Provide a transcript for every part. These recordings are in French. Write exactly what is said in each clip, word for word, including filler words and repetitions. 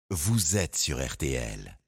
Vous êtes sur R T L.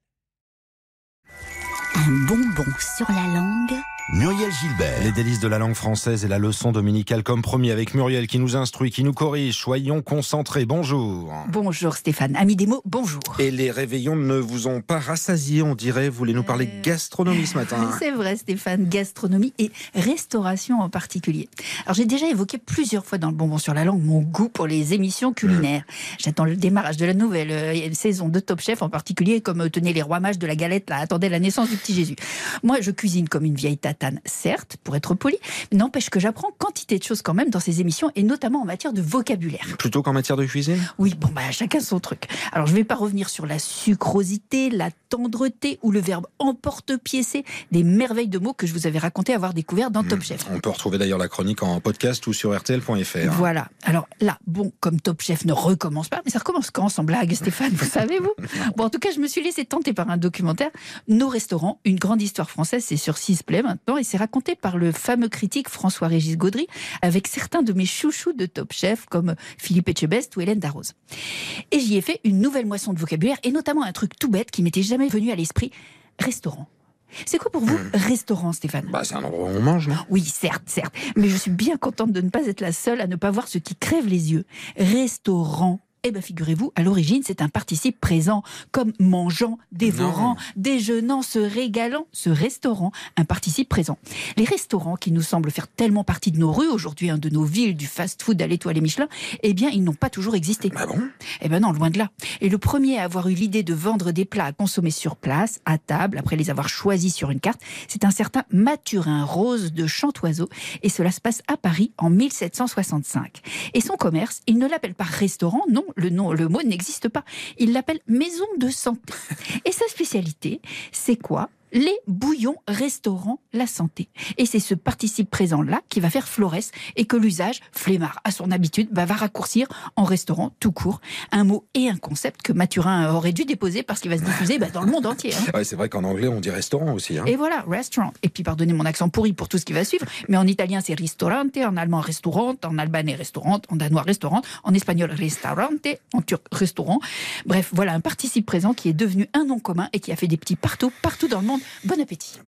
Un bonbon sur la langue. Muriel Gilbert. Les délices de la langue française et la leçon dominicale comme promis avec Muriel qui nous instruit, qui nous corrige. Soyons concentrés. Bonjour. Bonjour Stéphane. Ami des mots, bonjour. Et les réveillons ne vous ont pas rassasié, on dirait. Vous voulez nous parler Euh... gastronomie ce matin. C'est vrai Stéphane, gastronomie et restauration en particulier. Alors j'ai déjà évoqué plusieurs fois dans le bonbon sur la langue mon goût pour les émissions culinaires. J'attends le démarrage de la nouvelle euh, saison de Top Chef, en particulier comme euh, tenez les rois mages de la galette là, attendaient la naissance du petit Jésus. Moi je cuisine comme une vieille tata. Certes, pour être poli, mais n'empêche que j'apprends quantité de choses quand même dans ces émissions, et notamment en matière de vocabulaire. Plutôt qu'en matière de cuisine ? Oui, bon, bah, chacun son truc. Alors, je ne vais pas revenir sur la sucrosité, la tendreté ou le verbe emporte-piécer, des merveilles de mots que je vous avais raconté avoir découvert dans Top Chef. On peut retrouver d'ailleurs la chronique en podcast ou sur R T L point F R. Voilà. Alors là, bon, comme Top Chef ne recommence pas, mais ça recommence quand sans blague, Stéphane, vous savez-vous ? Bon, en tout cas, je me suis laissé tenter par un documentaire. Nos restaurants, une grande histoire française, c'est sur Sisplay maintenant, et c'est raconté par le fameux critique François-Régis Gaudry, avec certains de mes chouchous de Top Chef, comme Philippe Etchebest ou Hélène Darroze. Et j'y ai fait une nouvelle moisson de vocabulaire, et notamment un truc tout bête qui m'était jamais venu à l'esprit, restaurant. C'est quoi pour vous, mmh. restaurant, Stéphane ? Bah, c'est un endroit où on mange, non ? Oui, certes, certes. Mais je suis bien contente de ne pas être la seule à ne pas voir ce qui crève les yeux. Restaurant. Eh bien, figurez-vous, à l'origine, c'est un participe présent, comme mangeant, dévorant, non. déjeunant, se régalant, ce restaurant, un participe présent. Les restaurants qui nous semblent faire tellement partie de nos rues, aujourd'hui, hein, de nos villes, du fast-food à l'étoile et Michelin, eh bien, ils n'ont pas toujours existé. Ah bon ? Eh bien non, loin de là. Et le premier à avoir eu l'idée de vendre des plats à consommer sur place, à table, après les avoir choisis sur une carte, c'est un certain Mathurin Rose de Chantoiseau, et cela se passe à Paris en mille sept cent soixante-cinq. Et son commerce, il ne l'appelle pas restaurant, non, Le, nom, le mot n'existe pas. Il l'appelle maison de santé. Et sa spécialité, c'est quoi ? Les bouillons restaurant la santé. Et c'est ce participe présent-là qui va faire florès et que l'usage, flemmard à son habitude, bah, va raccourcir en restaurant tout court. Un mot et un concept que Mathurin aurait dû déposer parce qu'il va se diffuser bah, dans le monde entier. Hein. Ouais, c'est vrai qu'en anglais, on dit restaurant aussi. Hein. Et voilà, restaurant. Et puis pardonnez mon accent pourri pour tout ce qui va suivre, mais en italien c'est ristorante, en allemand restaurant, en albanais restaurant, en danois restaurant, en espagnol ristorante, en turc restaurant. Bref, voilà un participe présent qui est devenu un nom commun et qui a fait des petits partout, partout dans le monde. Bon appétit.